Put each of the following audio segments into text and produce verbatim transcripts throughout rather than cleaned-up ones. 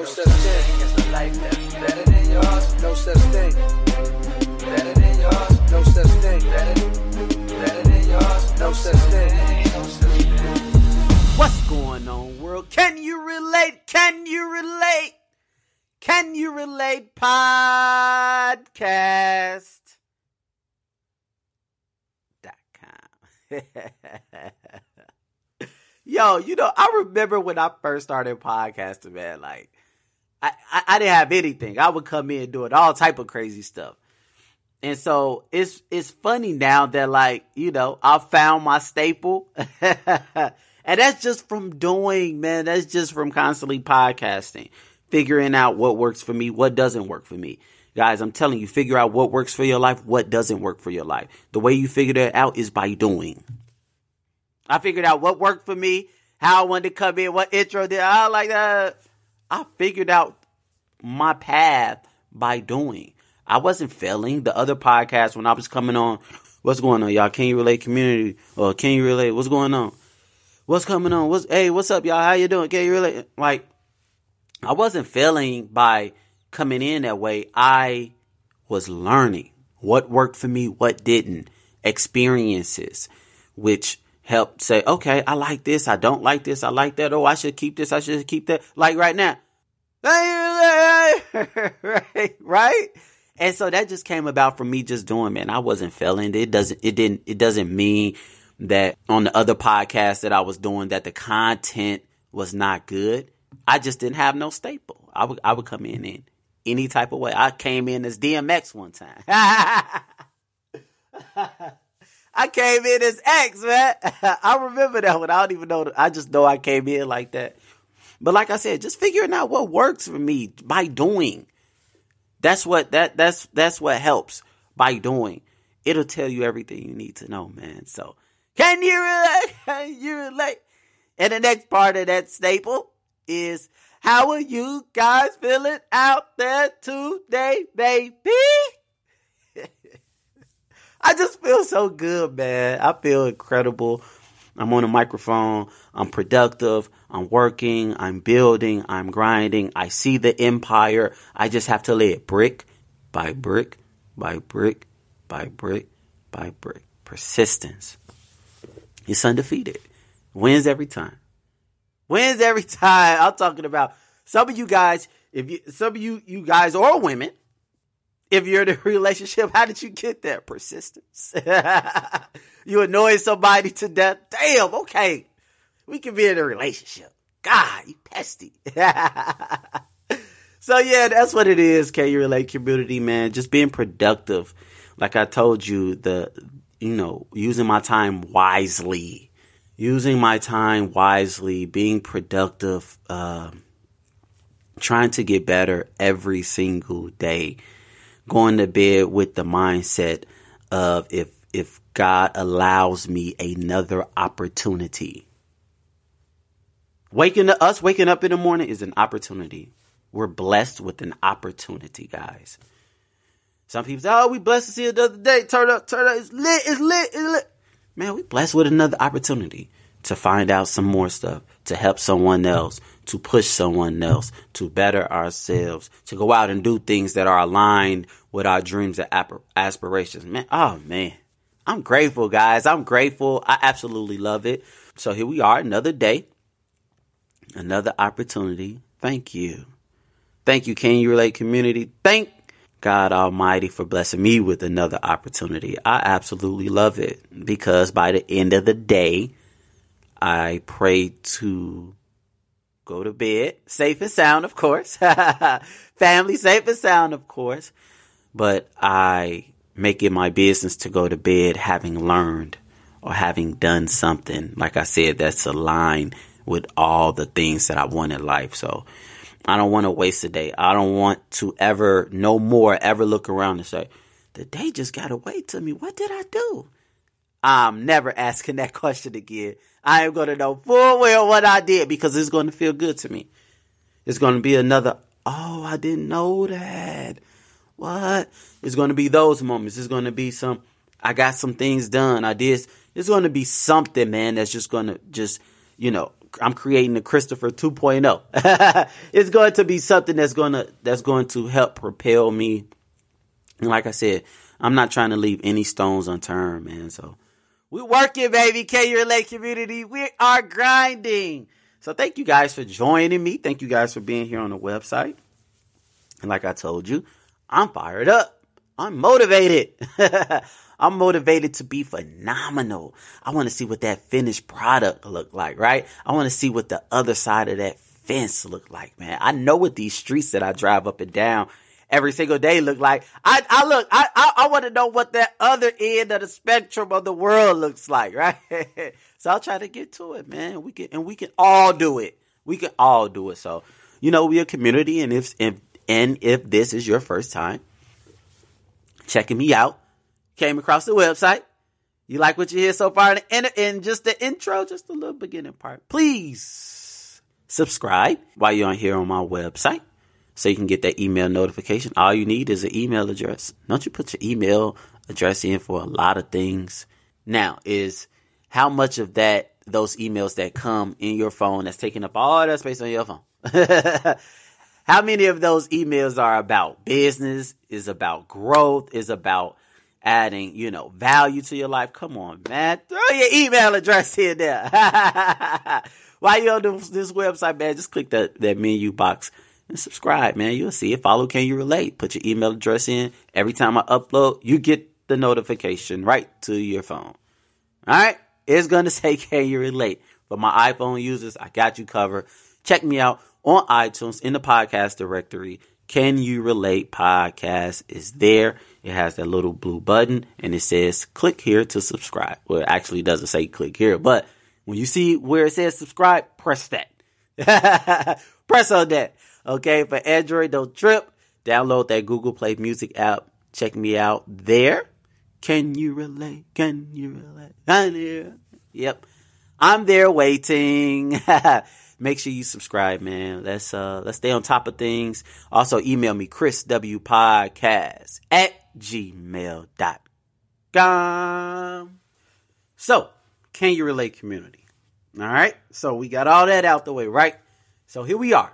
No such thing as a life that's better than yours. No such thing. Better than yours. No such thing. Better, better than yours. No such thing. No such thing. What's going on, world? Can you relate? Can you relate? Can you relate? Podcast dot com. Yo, you know, I remember when I first started podcasting, man, like, I, I, I didn't have anything. I would come in doing all type of crazy stuff. And so it's it's funny now that, like, you know, I found my staple. And that's just from doing, man, that's just from constantly podcasting, figuring out what works for me, what doesn't work for me. Guys, I'm telling you, figure out what works for your life, what doesn't work for your life. The way you figure that out is by doing. I figured out what worked for me, how I wanted to come in, what intro did I like that. I figured out my path by doing. I wasn't failing the other podcasts when I was coming on. What's going on, y'all? Can you relate community? Or can you relate? What's going on? What's coming on? What's hey, what's up, y'all? How you doing? Can you relate? Like, I wasn't failing by coming in that way. I was learning what worked for me, what didn't. Experiences, which helped say, okay, I like this. I don't like this. I like that. Oh, I should keep this. I should keep that. Like right now. right, right. And so that just came about from me just doing, man. I wasn't failing. It doesn't, it didn't, it doesn't mean that on the other podcasts that I was doing that the content was not good. I just didn't have no staple. I would, I would come in in any type of way. I came in as D M X one time. I came in as X, man. I remember that one. I don't even know. I just know I came in like that. But like I said, just figuring out what works for me by doing. That's what that that's that's what helps by doing. It'll tell you everything you need to know, man. So can you relate? Can you relate? And the next part of that staple is, how are you guys feeling out there today, baby? I just feel so good, man. I feel incredible. I'm on a microphone. I'm productive. I'm working. I'm building. I'm grinding. I see the empire. I just have to lay it brick by brick by brick by brick by brick. Persistence. It's undefeated. Wins every time. Wins every time. I'm talking about some of you guys, if you, some of you, you guys or women, if you're in a relationship, how did you get that? Persistence. You annoy somebody to death. Damn, okay. We can be in a relationship. God, you pesty. So yeah, that's what it is. Can you relate community, man? Just being productive. Like I told you, the, you know, using my time wisely, using my time wisely, being productive, uh, trying to get better every single day. Going to bed with the mindset of if if God allows me another opportunity. Waking up, us waking up in the morning is an opportunity. We're blessed with an opportunity, guys. Some people say, oh, we blessed to see another day. Turn up, turn up. It's lit, it's lit, it's lit. Man, we blessed with another opportunity to find out some more stuff, to help someone else, to push someone else, to better ourselves, to go out and do things that are aligned with our dreams and aspirations. Man, oh man, I'm grateful, guys. I'm grateful. I absolutely love it. So here we are, another day, another opportunity. Thank you. Thank you, Can You Relate community. Thank God Almighty for blessing me with another opportunity. I absolutely love it because by the end of the day, I pray to go to bed safe and sound, of course. Family safe and sound, of course. But I make it my business to go to bed having learned or having done something, like I said, that's aligned with all the things that I want in life. So I don't want to waste a day. I don't want to ever, no more, ever look around and say, the day just got away to me. What did I do? I'm never asking that question again. I am going to know full well what I did because it's going to feel good to me. It's going to be another, oh, I didn't know that. What? It's going to be those moments. It's going to be some, I got some things done. I did. It's going to be something, man, that's just going to just, you know, I'm creating the Christopher two point oh. It's going to be something that's going to that's going to help propel me. And like I said, I'm not trying to leave any stones unturned, man. So we're working, baby. Can You Relate community? We are grinding. So thank you guys for joining me. Thank you guys for being here on the website. And like I told you, I'm fired up. I'm motivated. I'm motivated to be phenomenal. I want to see what that finished product look like, right? I want to see what the other side of that fence look like, man. I know what these streets that I drive up and down every single day look like. I, I look, I, I, I want to know what that other end of the spectrum of the world looks like, right? So I'll try to get to it, man. We can, and we can all do it. We can all do it. So, you know, we're a community, and if, if, and if this is your first time checking me out, came across the website, you like what you hear so far in, in just the intro, just a little beginning part, please subscribe while you're on here on my website so you can get that email notification. All you need is an email address. Don't you put your email address in for a lot of things. Now, is how much of that, those emails that come in your phone that's taking up all that space on your phone? How many of those emails are about business, is about growth, is about adding, you know, value to your life? Come on, man. Throw your email address in there. While you're on this, this website, man, just click that, that menu box and subscribe, man. You'll see it. Follow Can You Relate? Put your email address in. Every time I upload, you get the notification right to your phone. All right? It's going to say Can You Relate? For my iPhone users, I got you covered. Check me out on iTunes in the podcast directory. Can You Relate podcast is there. It has that little blue button and it says click here to subscribe. Well, it actually doesn't say click here, but when you see where it says subscribe, press that. Press on that. Okay. For Android, don't trip. Download that Google Play Music app. Check me out there. Can you relate? Can you relate? Can you? Yep. I'm there waiting. Make sure you subscribe, man. Let's uh let's stay on top of things. Also, email me, Chris W Podcast at gmail dot com. So, Can You Relate community? All right. So we got all that out the way, right? So here we are.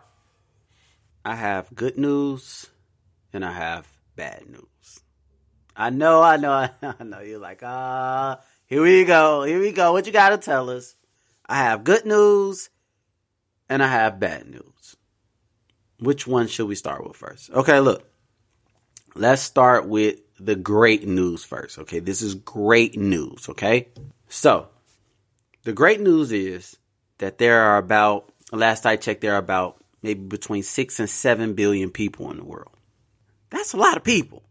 I have good news and I have bad news. I know, I know, I know. You're like, ah, uh, here we go, here we go. What you got to tell us? I have good news. And I have bad news. Which one should we start with first? Okay, look. Let's start with the great news first. Okay, this is great news. Okay, so the great news is that there are about, last I checked, there are about maybe between six and seven billion people in the world. That's a lot of people.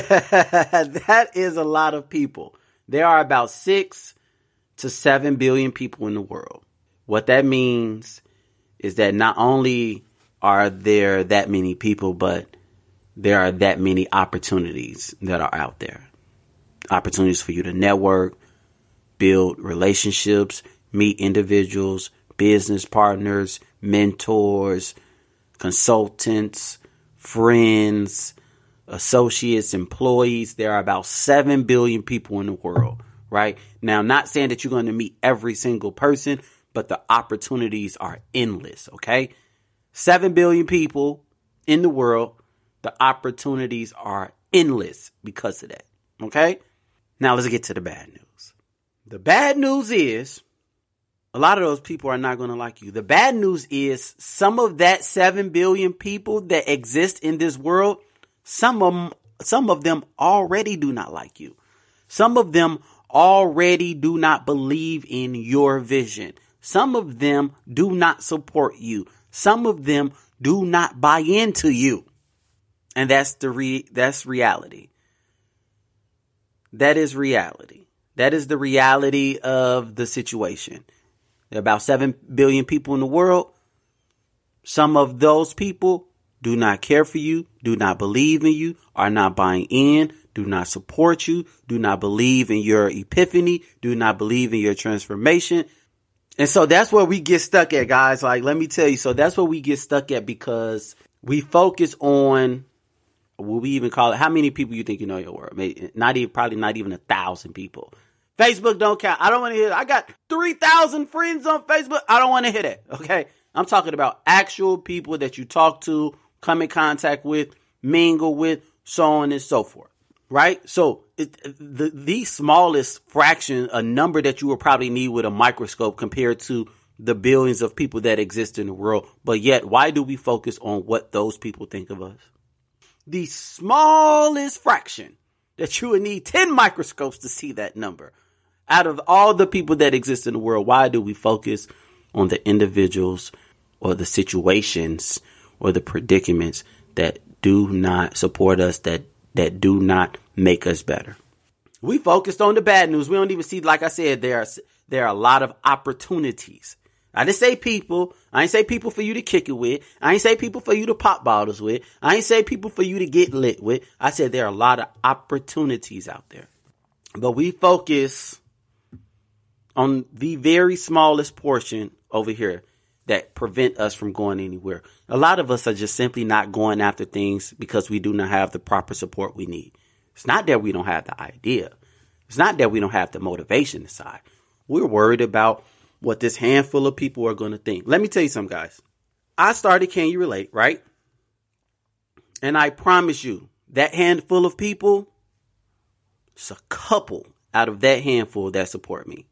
That is a lot of people. There are about six to seven billion people in the world. What that means is that not only are there that many people, but there are that many opportunities that are out there. Opportunities for you to network, build relationships, meet individuals, business partners, mentors, consultants, friends, associates, employees. There are about seven billion people in the world, right? Now, not saying that you're going to meet every single person, but the opportunities are endless, okay? Seven billion people in the world. The opportunities are endless because of that, okay? Now let's get to the bad news. The bad news is a lot of those people are not going to like you. The bad news is some of that seven billion people that exist in this world, some of them, some of them already do not like you. Some of them already do not believe in your vision. Some of them do not support you. Some of them do not buy into you. And that's the re- that's reality. That is reality. That is the reality of the situation. There are about seven billion people in the world. Some of those people do not care for you, do not believe in you, are not buying in, do not support you, do not believe in your epiphany, do not believe in your transformation. And so that's where we get stuck at, guys. Like, let me tell you. So that's where we get stuck at because we focus on, what we even call it, how many people you think you know in your world? Maybe not even, probably not even a thousand people. Facebook don't count. I don't want to hear that. I got three thousand friends on Facebook. I don't want to hear that. Okay. I'm talking about actual people that you talk to, come in contact with, mingle with, so on and so forth. Right? So it, the, the smallest fraction, a number that you will probably need with a microscope compared to the billions of people that exist in the world. But yet, why do we focus on what those people think of us? The smallest fraction that you would need ten microscopes to see that number. Out of all the people that exist in the world, why do we focus on the individuals or the situations or the predicaments that do not support us, that that do not make us better? We focused on the bad news. We don't even see, like I said, there are, there are a lot of opportunities. I didn't say people. I ain't say people for you to kick it with. I ain't say people for you to pop bottles with. I ain't say people for you to get lit with. I said there are a lot of opportunities out there. But we focus on the very smallest portion over here that prevent us from going anywhere. A lot of us are just simply not going after things because we do not have the proper support we need. It's not that we don't have the idea. It's not that we don't have the motivation aside. We're worried about what this handful of people are going to think. Let me tell you something, guys. I started Can You Relate, right? And I promise you, that handful of people, it's a couple out of that handful that support me.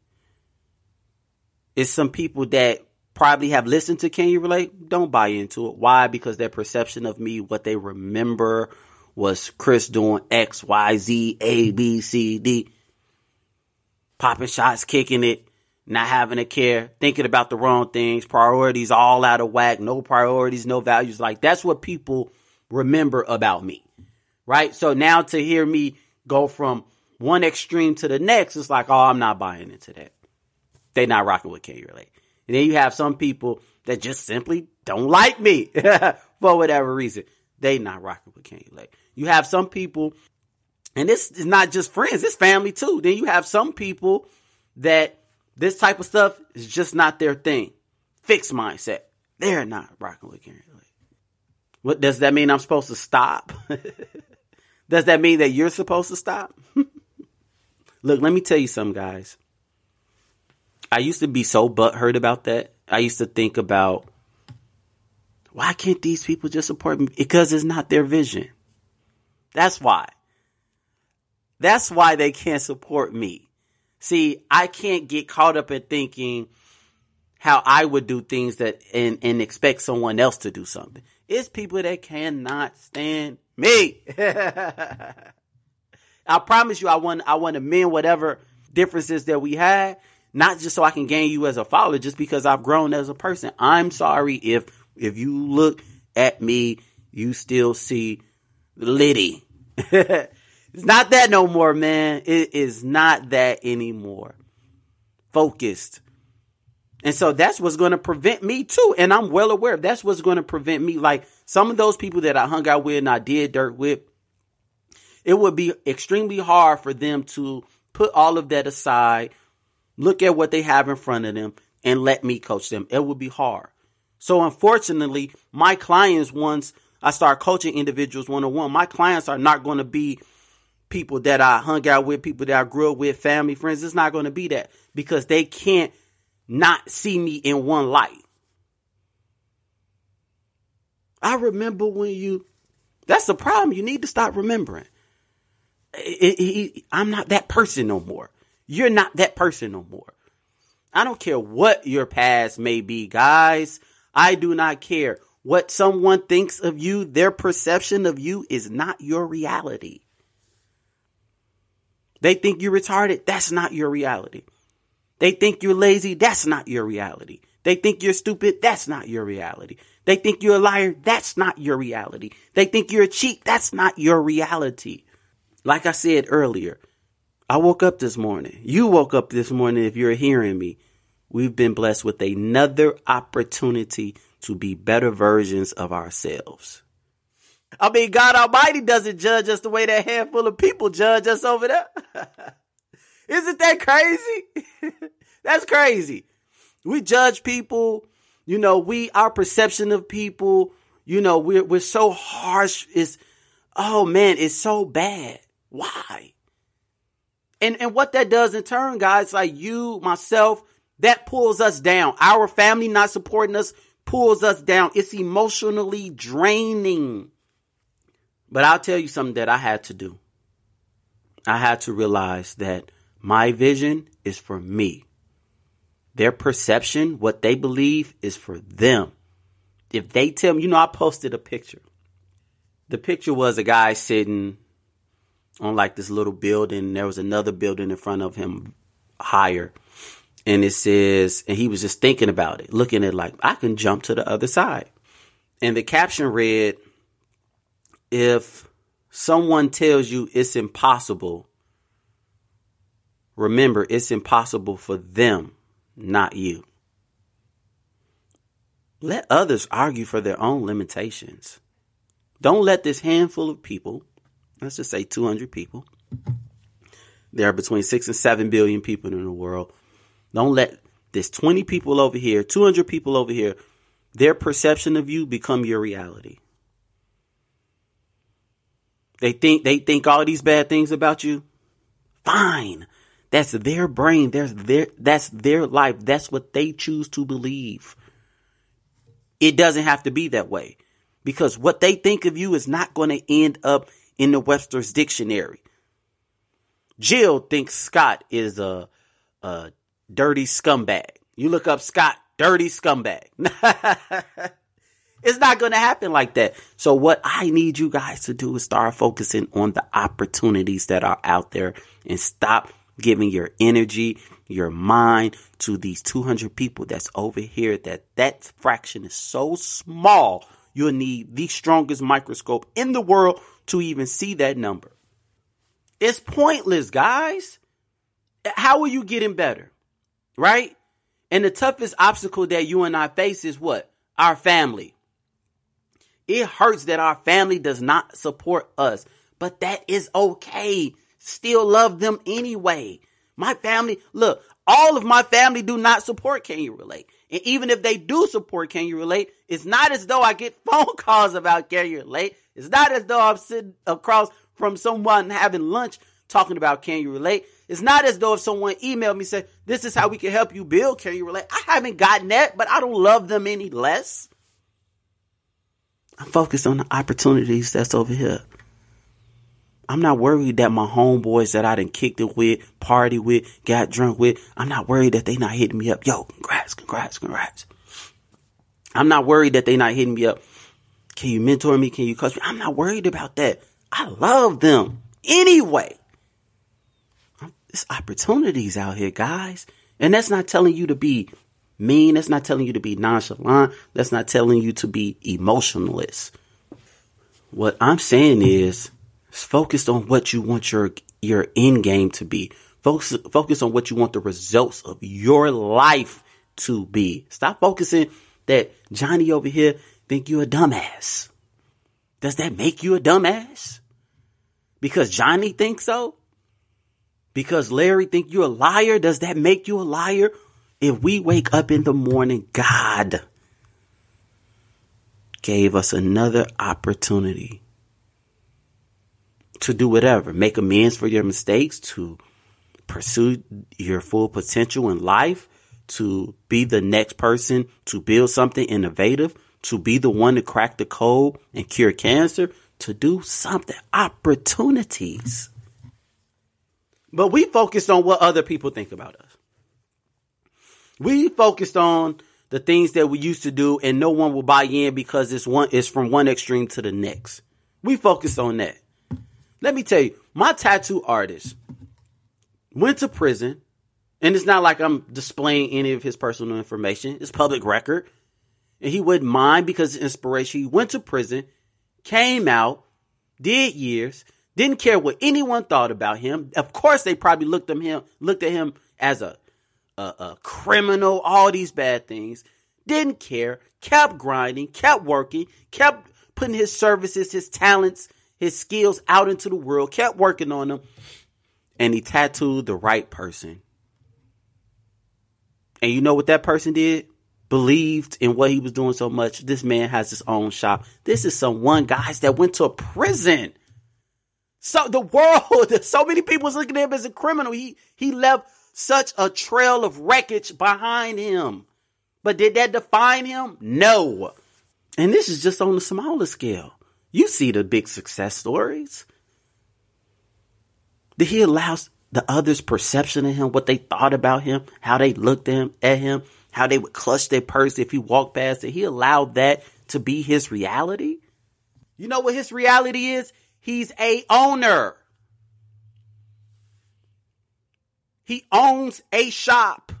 It's some people that probably have listened to Can You Relate, don't buy into it. Why? Because their perception of me, what they remember was Chris doing X, Y, Z, A, B, C, D. Popping shots, kicking it, not having a care, thinking about the wrong things, priorities all out of whack, no priorities, no values. Like, that's what people remember about me, right? So now to hear me go from one extreme to the next, it's like, oh, I'm not buying into that. They're not rocking with Can You Relate. And then you have some people that just simply don't like me for whatever reason. They not rocking with Can You Relate. You have some people, and this is not just friends, it's family too. Then you have some people that this type of stuff is just not their thing. Fixed mindset. They're not rocking with Can You Relate. What does that mean? I'm supposed to stop? Does that mean that you're supposed to stop? Look, let me tell you something, guys. I used to be so butthurt about that. I used to think about, why can't these people just support me? Because it's not their vision. That's why. That's why they can't support me. See, I can't get caught up in thinking how I would do things that and, and expect someone else to do something. It's people that cannot stand me. I promise you, I want I want to mend whatever differences that we had, not just so I can gain you as a follower, just because I've grown as a person. I'm sorry if if you look at me, you still see Liddy. It's not that no more, man. It is not that anymore. Focused. And so that's what's going to prevent me too. And I'm well aware that's what's going to prevent me. Like some of those people that I hung out with and I did dirt with, it would be extremely hard for them to put all of that aside, look at what they have in front of them, and let me coach them. It would be hard. So unfortunately, my clients, once I start coaching individuals one-on-one, my clients are not going to be people that I hung out with, people that I grew up with, family, friends. It's not going to be that because they can't not see me in one light. I remember when you, that's the problem. You need to stop remembering. It, it, it, I'm not that person no more. You're not that person no more. I don't care what your past may be, guys. I do not care. What someone thinks of you, their perception of you is not your reality. They think you're retarded. That's not your reality. They think you're lazy. That's not your reality. They think you're stupid. That's not your reality. They think you're a liar. That's not your reality. They think you're a cheat. That's not your reality. Like I said earlier, I woke up this morning. You woke up this morning if you're hearing me. We've been blessed with another opportunity to be better versions of ourselves. I mean, God Almighty doesn't judge us the way that handful of people judge us over there. Isn't that crazy? That's crazy. We judge people. You know, we, our perception of people, you know, we're, we're so harsh. It's, oh man, it's so bad. Why? And, and what that does in turn, guys, like you, myself, that pulls us down. Our family not supporting us pulls us down. It's emotionally draining. But I'll tell you something that I had to do. I had to realize that my vision is for me. Their perception, what they believe, is for them. If they tell me, you know, I posted a picture. The picture was a guy sitting on like this little building. There was another building in front of him higher. And it says, and he was just thinking about it, looking at like, I can jump to the other side. And the caption read, if someone tells you it's impossible, remember it's impossible for them, not you. Let others argue for their own limitations. Don't let this handful of people, let's just say two hundred people. There are between six and seven billion people in the world. Don't let this twenty people over here, two hundred people over here, their perception of you become your reality. They think they think all these bad things about you. Fine. That's their brain. There's their that's their life. That's what they choose to believe. It doesn't have to be that way. Because what they think of you is not going to end up in the Webster's dictionary. Jill thinks Scott is a, a dirty scumbag. You look up Scott, dirty scumbag. It's not going to happen like that. So what I need you guys to do is start focusing on the opportunities that are out there and stop giving your energy, your mind to these two hundred people that's over here. That that fraction is so small. You'll need the strongest microscope in the world to even see that number. It's pointless, guys. How are you getting better? Right? And the toughest obstacle that you and I face is what? Our family. It hurts that our family does not support us, but that is okay. Still love them anyway. My family, look, all of my family do not support Can You Relate? And even if they do support Can You Relate, it's not as though I get phone calls about Can You Relate. It's not as though I'm sitting across from someone having lunch talking about Can You Relate. It's not as though if someone emailed me saying, this is how we can help you build Can You Relate. I haven't gotten that, but I don't love them any less. I'm focused on the opportunities that's over here. I'm not worried that my homeboys that I done kicked it with, party with, got drunk with, I'm not worried that they not hitting me up. Yo, congrats, congrats, congrats. I'm not worried that they not hitting me up. Can you mentor me? Can you coach me? I'm not worried about that. I love them anyway. There's opportunities out here, guys. And that's not telling you to be mean. That's not telling you to be nonchalant. That's not telling you to be emotionless. What I'm saying is, focus on what you want your your end game to be. Focus, focus on what you want the results of your life to be. Stop focusing that Johnny over here think you a dumbass. Does that make you a dumbass? Because Johnny thinks so? Because Larry think you're a liar? Does that make you a liar? If we wake up in the morning, God gave us another opportunity to do whatever, make amends for your mistakes, to pursue your full potential in life, to be the next person, to build something innovative, to be the one to crack the code and cure cancer, to do something, opportunities. But we focused on what other people think about us. We focused on the things that we used to do and no one will buy in because it's one, it's from one extreme to the next. We focused on that. Let me tell you, my tattoo artist went to prison, and it's not like I'm displaying any of his personal information. It's public record. And he wouldn't mind because of inspiration. He went to prison, came out, did years, didn't care what anyone thought about him. Of course, they probably looked at him, looked at him as a, a, a criminal, all these bad things. Didn't care, kept grinding, kept working, kept putting his services, his talents, his skills out into the world, kept working on them, and he tattooed the right person. And you know what that person did? Believed in what he was doing so much. This man has his own shop. This is someone, guys, that went to a prison. So the world, so many people was looking at him as a criminal. He he left such a trail of wreckage behind him. But did that define him? No. And this is just on the smaller scale. You see the big success stories. Did he allow the others' perception of him, what they thought about him, how they looked at him, at him, how they would clutch their purse if he walked past it? He allowed that to be his reality? You know what his reality is? He's a owner. He owns a shop.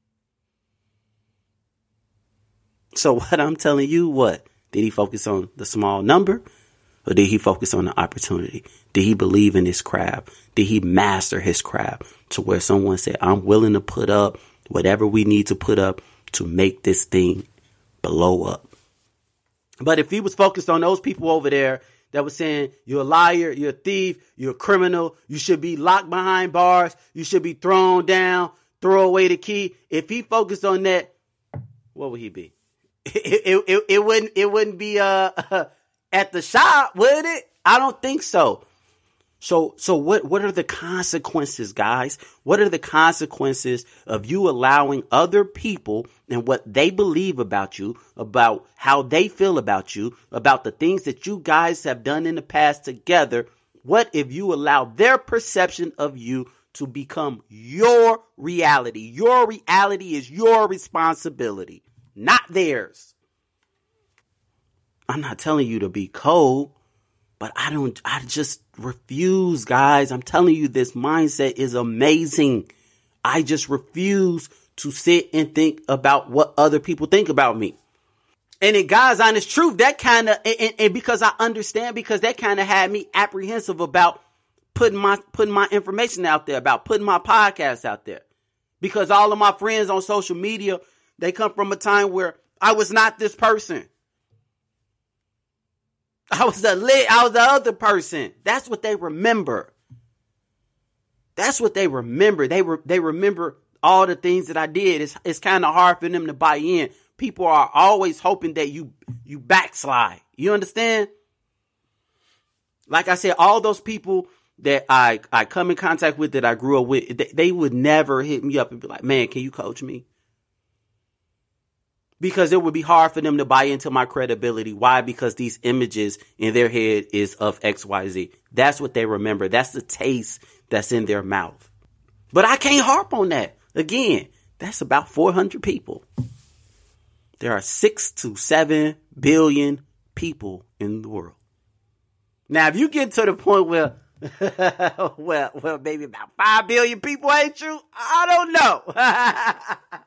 So what I'm telling you, what? Did he focus on the small number? Or did he focus on the opportunity? Did he believe in his craft? Did he master his craft to where someone said, I'm willing to put up whatever we need to put up to make this thing blow up? But if he was focused on those people over there that was saying, you're a liar, you're a thief, you're a criminal, you should be locked behind bars, you should be thrown down, throw away the key. If he focused on that, what would he be? It, it, it, it wouldn't it wouldn't be uh, uh at the shop, would it? I don't think so. So so what what are the consequences, guys? What are the consequences of you allowing other people and what they believe about you, about how they feel about you, about the things that you guys have done in the past together? What if you allow their perception of you to become your reality? Your reality is your responsibility, not theirs. I'm not telling you to be cold, but I don't, I just refuse, guys. I'm telling you, this mindset is amazing. I just refuse to sit and think about what other people think about me. And in God's honest truth, that kind of, and, and because I understand, because that kind of had me apprehensive about putting my, putting my information out there, about putting my podcast out there. Because all of my friends on social media, they come from a time where I was not this person. I was the lit. I was the other person. That's what they remember. That's what they remember. They were. They remember all the things that I did. It's it's kind of hard for them to buy in. People are always hoping that you you backslide. You understand? Like I said, all those people that I I come in contact with, that I grew up with, they, they would never hit me up and be like, "Man, can you coach me?" Because it would be hard for them to buy into my credibility. Why? Because these images in their head is of X Y Z. That's what they remember. That's the taste that's in their mouth. But I can't harp on that. Again, that's about four hundred people. There are six to seven billion people in the world. Now, if you get to the point where, well, well, maybe about five billion people ain't you, I don't know.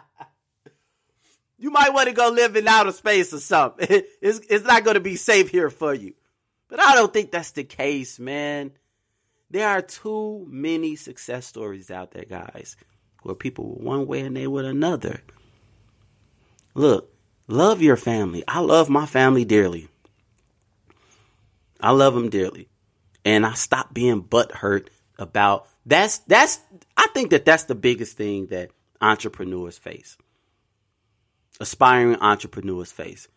You might want to go live in outer space or something. It's, it's not going to be safe here for you. But I don't think that's the case, man. There are too many success stories out there, guys, where people were one way and they were another. Look, love your family. I love my family dearly. I love them dearly. And I stopped being butthurt about that's that's I think that that's the biggest thing that entrepreneurs face. Aspiring entrepreneurs face.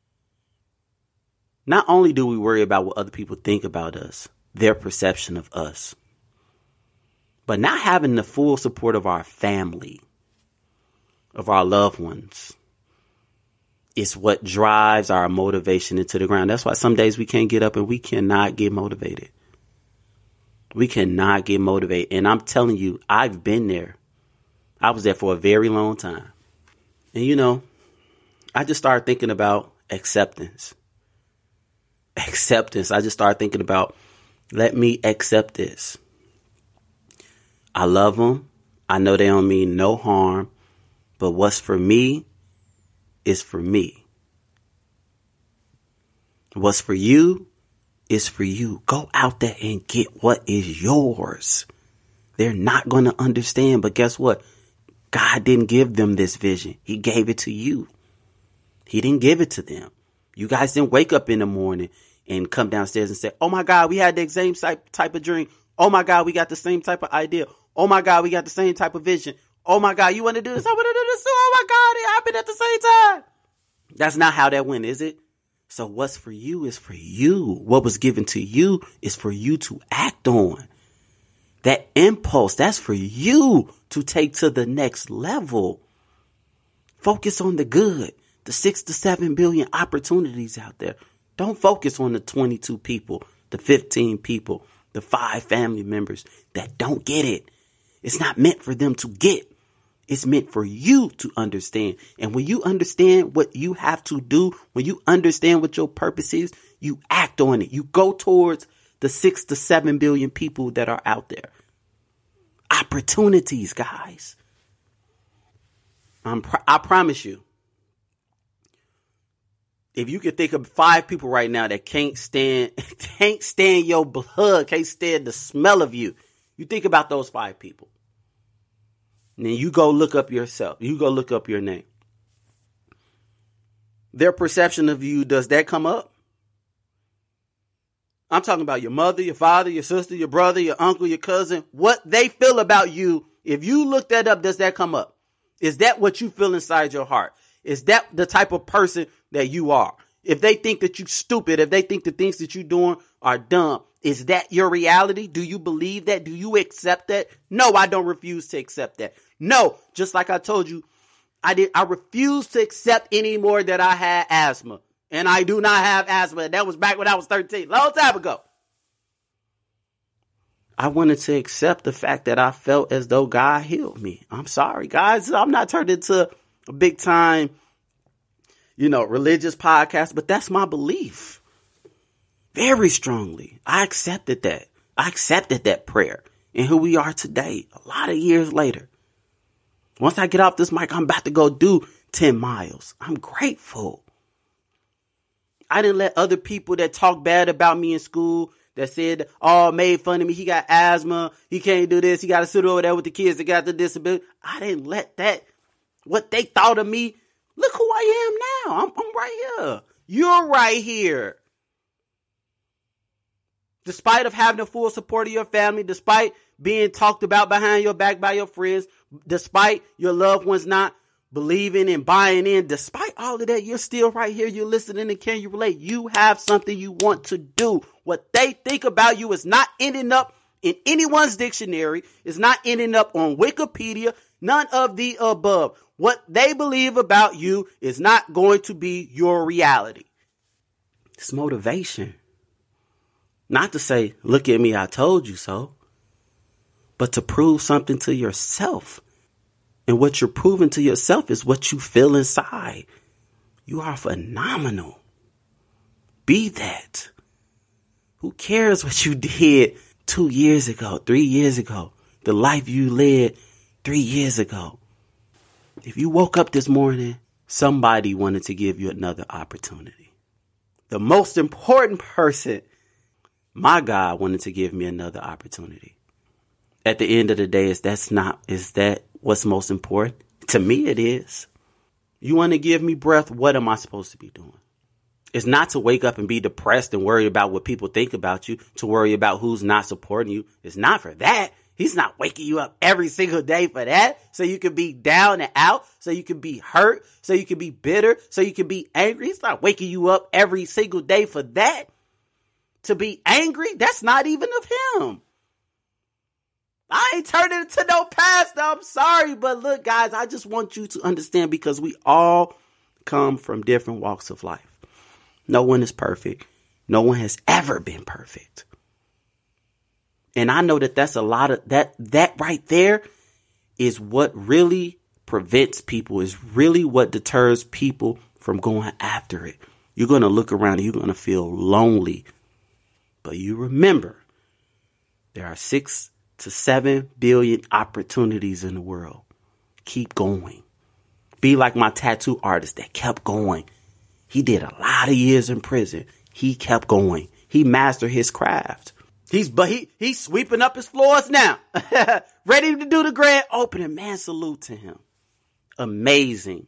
Not only do we worry about what other people think about us, their perception of us, but not having the full support of our family, of our loved ones, is what drives our motivation into the ground. That's why some days we can't get up and we cannot get motivated. We cannot get motivated. And I'm telling you, I've been there. I was there for a very long time. And you know, I just started thinking about acceptance. Acceptance. I just started thinking about, let me accept this. I love them. I know they don't mean no harm. But what's for me is for me. What's for you is for you. Go out there and get what is yours. They're not going to understand. But guess what? God didn't give them this vision. He gave it to you. He didn't give it to them. You guys didn't wake up in the morning and come downstairs and say, oh my God, we had the same type, type of dream. Oh my God, we got the same type of idea. Oh my God, we got the same type of vision. Oh my God, you want to do this? I want to do this too. Oh my God, it happened at the same time. That's not how that went, is it? So what's for you is for you. What was given to you is for you to act on. That impulse, that's for you to take to the next level. Focus on the good, the six to seven billion opportunities out there. Don't focus on the twenty-two people, the fifteen people, the five family members that don't get it. It's not meant for them to get. It's meant for you to understand. And when you understand what you have to do, when you understand what your purpose is, you act on it. You go towards the six to seven billion people that are out there. Opportunities, guys. I'm pr- I promise you, if you could think of five people right now that can't stand, can't stand your blood, can't stand the smell of you, you think about those five people. And then you go look up yourself. You go look up your name. Their perception of you, does that come up? I'm talking about your mother, your father, your sister, your brother, your uncle, your cousin. What they feel about you. If you look that up, does that come up? Is that what you feel inside your heart? Is that the type of person that you are? If they think that you're stupid, if they think the things that you're doing are dumb, is that your reality? Do you believe that? Do you accept that? No, I don't refuse to accept that. No, just like I told you, I did. I refuse to accept anymore that I had asthma. And I do not have asthma. That was back when I was thirteen, long time ago. I wanted to accept the fact that I felt as though God healed me. I'm sorry, guys. I'm not turned into a big time, you know, religious podcast, but that's my belief. Very strongly. I accepted that. I accepted that prayer. And here we are today, a lot of years later. Once I get off this mic, I'm about to go do ten miles. I'm grateful. I didn't let other people that talk bad about me in school, that said, oh, made fun of me. He got asthma. He can't do this. He got to sit over there with the kids that got the disability. I didn't let that, what they thought of me. Look who I am now. I'm, I'm right here. You're right here. Despite of having the full support of your family, despite being talked about behind your back by your friends, despite your loved ones not believing and buying in, despite all of that, you're still right here. You're listening, and can you relate? You have something you want to do. What they think about you is not ending up in anyone's dictionary. It's not ending up on Wikipedia. None of the above. What they believe about you is not going to be your reality. It's motivation. Not to say, look at me, I told you so, but to prove something to yourself. And what you're proving to yourself is what you feel inside. You are phenomenal. Be that. Who cares what you did two years ago, three years ago, the life you led three years ago? If you woke up this morning, somebody wanted to give you another opportunity. The most important person, my God, wanted to give me another opportunity. At the end of the day, is that's not, is that what's most important? To me, it is. You want to give me breath? What am I supposed to be doing? It's not to wake up and be depressed and worry about what people think about you, to worry about who's not supporting you. It's not for that. He's not waking you up every single day for that. So you can be down and out, so you can be hurt, so you can be bitter, so you can be angry. He's not waking you up every single day for that. To be angry, that's not even of him. I ain't turning into no pastor. I'm sorry. But look, guys, I just want you to understand, because we all come from different walks of life. No one is perfect. No one has ever been perfect. And I know that that's a lot of that. That right there is what really prevents people, is really what deters people from going after it. You're going to look around and you're going to feel lonely. But you remember, there are six to seven billion opportunities in the world. Keep going. Be like my tattoo artist that kept going. He did a lot of years in prison. He kept going. He mastered his craft. He's but he he's sweeping up his floors now. Ready to do the grand opening. Man, salute to him. Amazing.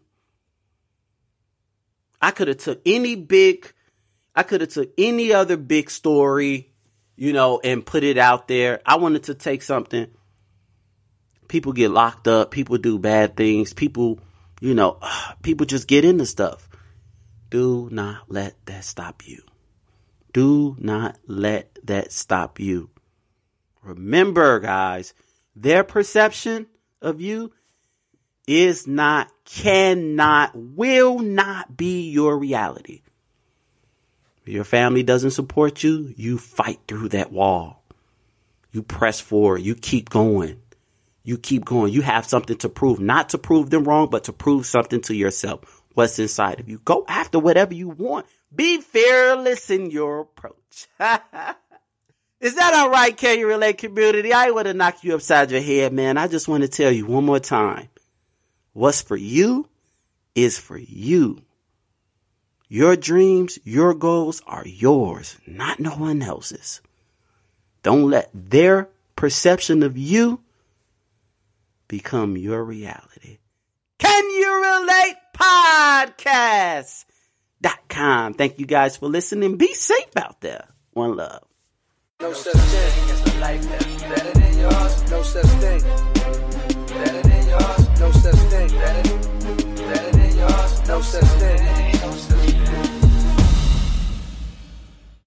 I could have took any big, I could have took any other big story, you know, and put it out there. I wanted to take something. People get locked up. People do bad things. People, you know, people just get into stuff. Do not let that stop you. Do not let that stop you. Remember, guys, their perception of you is not, cannot, will not be your reality. If your family doesn't support you, you fight through that wall. You press forward. You keep going. You keep going. You have something to prove, not to prove them wrong, but to prove something to yourself. What's inside of you. Go after whatever you want. Be fearless in your approach. Is that all right, Can You Relate community? I want to knock you upside your head, man. I just want to tell you one more time. What's for you is for you. Your dreams, your goals are yours, not no one else's. Don't let their perception of you become your reality. Can You Relate Podcast dot com. Thank you guys for listening. Be safe out there. One love. No such thing as a life that's better than yours. No such thing. Better than yours. No such thing. Better, better than yours. No such thing. No such thing.